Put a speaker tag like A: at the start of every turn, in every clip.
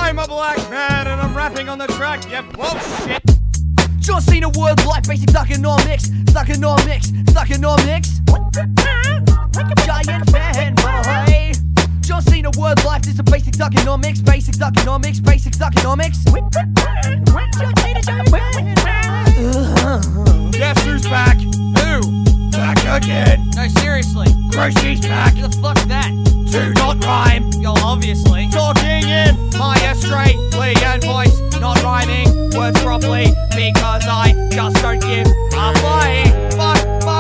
A: I'm a black man and I'm rapping on the track. Yep, whoa, shit.
B: John Cena word like basic thugonomics. Giant fanboy. John Cena word life is a basic thugonomics.
A: Guess who's back? Who? Back again.
B: No, seriously.
A: Groshi's back.
B: Who the fuck's that?
A: Do not rhyme.
B: Yo, obviously.
A: Talking in my Australian voice, not rhyming words properly because I just don't give a flying fuck,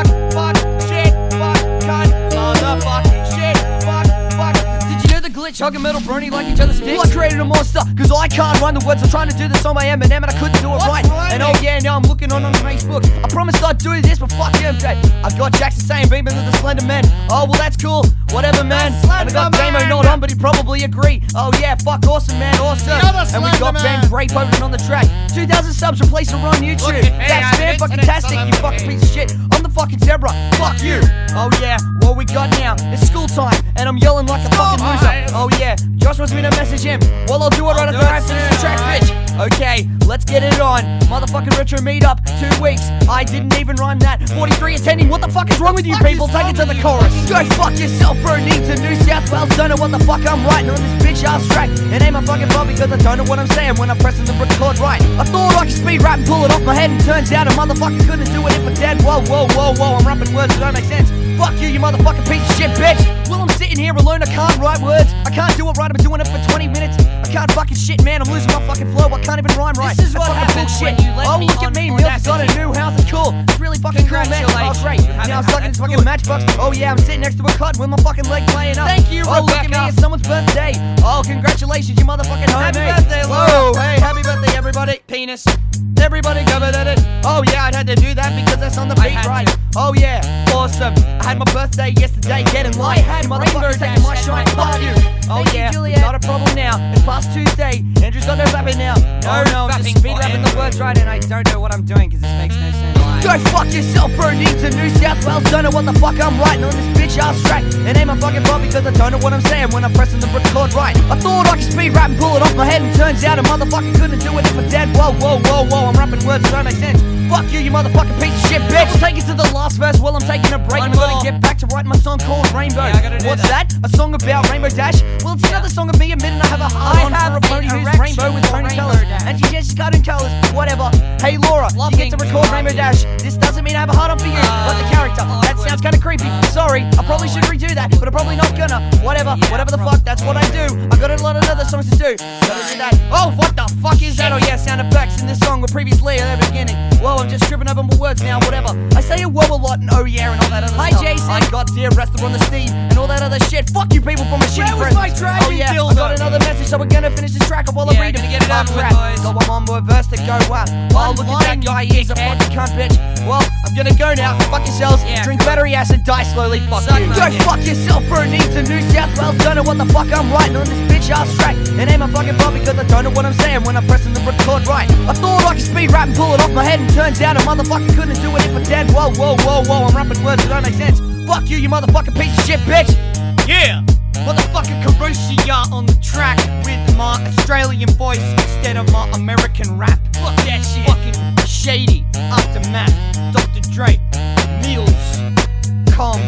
A: shit, fuck, cunt, motherfucking shit, fuck.
B: Did you know the glitch, hug a metal brony like each other's sticks? Well, I created a monster, cause I can't rhyme the words. I'm trying to do this on my Eminem and I couldn't do it right. And oh yeah, now I'm looking on Facebook. I promised I'd do this, but fuck him, Jay. I got Jackson saying beaming to the Slender Man. Oh, well that's cool, whatever man. And I got Damo not on, but he'd probably agree. Oh yeah, fuck awesome man, awesome. And we got Ben Gray poking on the track. 2,000 subs, replace her on YouTube. That's fan-fucking-tastic, you fucking piece of shit. I'm the fucking zebra, fuck you. Oh yeah, what we got now? It's school time, and I'm yelling like a fucking loser. Oh yeah, Josh wants me to message him. Well, I'll do it right after I finish the track, bitch. Okay, let's get it on. Motherfucking retro meetup, 2 weeks. I didn't even rhyme that. 43 attending, what the fuck is wrong with you people? Take it to the chorus. Go fuck yourself, bro. Needs a New South Wales. Don't know what the fuck I'm writing on this bitch ass track. It ain't my fucking fault because I don't know what I'm saying when I'm pressing the record right. I thought I could speed rap and pull it off my head, and turns out a motherfucker couldn't do it if I dead. Whoa, I'm rapping words that don't make sense. Fuck you, you motherfucking piece of shit, bitch. Well, I'm sitting here alone, I can't write words. I can't do it right, I've been doing it for 20 minutes. I can't fucking shit, man, I'm losing my fucking flow. I can't even rhyme right. This is what happens when you let
A: oh,
B: me
A: look
B: on
A: at me,
B: Audacity.
A: Mills got a new house, it's cool. It's really fucking cool, man. Oh, great. Now I'm stuck in this fucking matchbox. Oh, yeah, I'm sitting next to a cot with my fucking leg playing up.
B: Thank you,
A: oh, look at me,
B: Rebecca.
A: it's someone's birthday. Oh, congratulations, you motherfucking homie.
B: Happy birthday, Laura.
A: Whoa, hey, happy birthday, everybody.
B: Penis.
A: Everybody go at it. Oh yeah, I had to do that because that's on the beat, right? Oh yeah, awesome. I had my birthday yesterday, getting light.
B: I had
A: motherfuckers taking my shine. Fuck you. Oh
B: Thank you,
A: yeah,
B: Juliet.
A: not a problem now. It's past Tuesday. Andrew's got no rapping now. No, I'm just speed rapping the words right, and I don't know what I'm doing because this makes no sense. Go fuck yourself, bro. Needs a New South Wales. Don't know what the fuck I'm writing on this bitch ass track. It ain't my fucking fault because I don't know what I'm saying when I'm pressing the record right. I thought I could speed rap and pull it off my head, and turns out a motherfucker couldn't do it if I dead. Whoa, I'm rapping words that don't make sense. Fuck you, you motherfucking piece of shit, bitch. I'll take it to the last verse while I'm taking a break.
B: One
A: I'm gonna
B: more.
A: get back to writing my song called Rainbow.
B: Yeah, I gotta do
A: What's
B: that.
A: that? A song about Rainbow Dash? Well, it's another song of me admitting I have a heart on for a pony who's rainbow with pony
B: Rainbow
A: colours.
B: Dash.
A: And she says she's cut in colours. Whatever. Hey Laura, you get to record Rainbow Dash. This doesn't mean I have a heart on for you, like the character. That sounds kinda creepy. Sorry, I probably should redo that, but I'm probably not gonna. Whatever the fuck, that's what I do. I got a lot of other songs to do. Gotta do that. Oh, what the fuck is that? Oh yeah, sound effects in this song were previously at the beginning. Whoa, I'm just tripping over my words now, whatever. I say a whoa a lot and oh yeah and all that other
B: Hi,
A: stuff.
B: Jason.
A: I got dear wrestler on the Steve and all that other shit. Fuck you people from a shitty
B: Where was my
A: presence.
B: dragon
A: Oh yeah,
B: dildo?
A: I got another message, so we're gonna finish this track up while I
B: Yeah,
A: read it.
B: gonna get it over with,
A: crap.
B: boys.
A: Got one more verse to go. Wow. Oh, look at that guy, he's a
B: dickhead.
A: fucking cunt, bitch. Well, I'm gonna go now. Fuck yourselves.
B: Yeah,
A: Drink
B: cool.
A: battery acid, die slowly. Fuck
B: Suck
A: you.
B: my
A: Go
B: dick.
A: fuck yourself, bro. Needs a New South Wales. Don't know what the fuck I'm writing on this bitch ass track. It ain't my fucking fault because I don't know what I'm saying when I'm pressing the record right. I thought I could speed rap and pull it off my head, and turns out a motherfucker couldn't do it if I dead. Whoa, I'm rapping words that don't make sense. Fuck you motherfucking piece of shit, bitch. Yeah. Motherfucking Karoshia on the track with my Australian voice instead of my American rap. Fuck that shit. Fucking shady. Aftermath. Dr. Dre. Meals. Calm.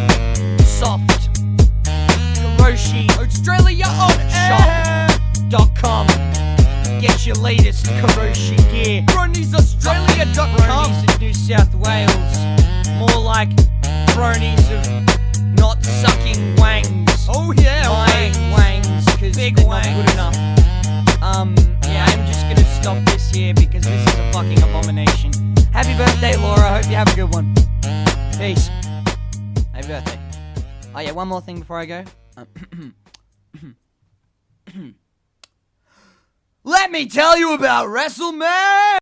A: Soft. Karoshi. Australia on shop.com. Get your latest Karoshi gear. BroniesAustralia.com. Bronies of New South Wales. More like bronies of not sucking wangs. Oh yeah, wangs, cause big they're wangs. Not good enough. Yeah, I'm just gonna stop this here because this is a fucking abomination. Happy birthday, Laura. I hope you have a good one. Peace. Happy birthday. Oh yeah, one more thing before I go. Let me tell you about WrestleMania!